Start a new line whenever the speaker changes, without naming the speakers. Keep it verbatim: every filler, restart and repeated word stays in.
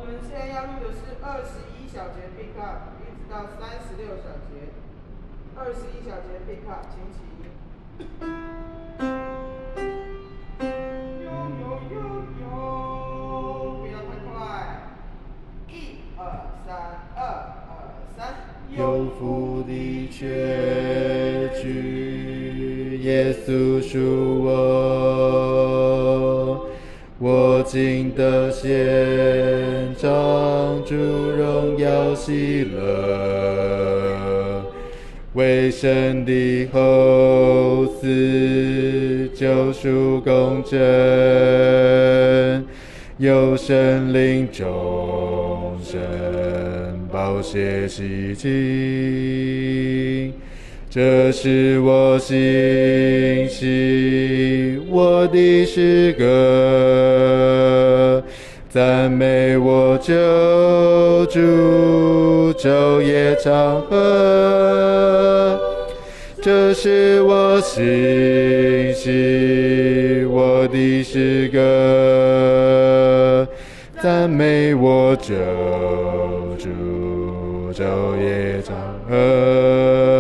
们现在要录的是二十一小节 pick up， 一直到三十六小节。二十一小节 pick up， 请起。呦呦呦呦，不要太快。一二三，二二三。
有福的确据，耶稣属我，我今得献上主荣耀喜乐，为神的后嗣，救赎公正，有神灵众生，宝血洗净。这是我心喜，我的诗歌，赞美我救主，昼夜唱和。这是我心喜，我的诗歌，赞美我救主，昼夜唱和。